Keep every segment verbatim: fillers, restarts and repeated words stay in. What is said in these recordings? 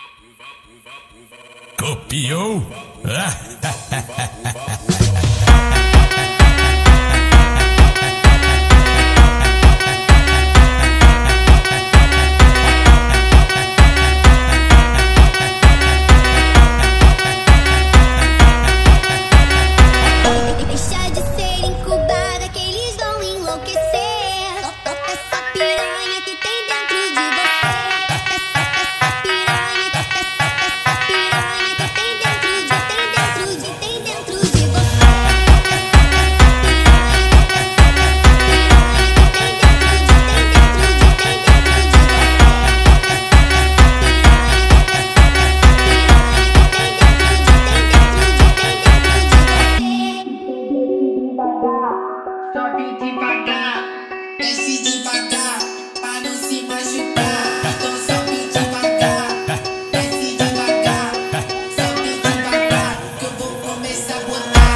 Copiou? Deixa de ser incubada que eles vão enlouquecer. Essa piranha que tem dentro de você. Essa piranha, essa piranha que tem dentro de, tem dentro de, tem dentro de você. Essa piranha, essa piranha que tem dentro de, tem dentro de, tem dentro de você. Essa piranha, essa piranha que tem dentro de, tem dentro de, tem dentro de você. Sobe devagar, desce devagar, pra não se machucar. Então sobe devagar, desce devagar, sobe devagar, que eu vou começar a botar.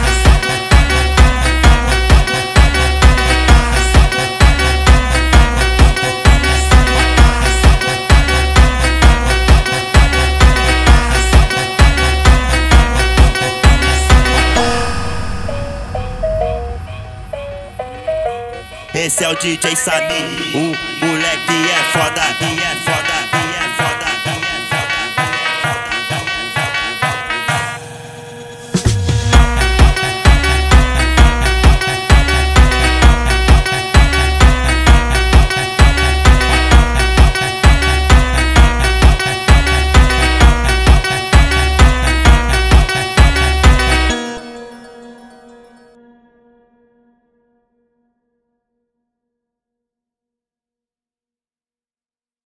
Esse é o D J Samir, o moleque é foda.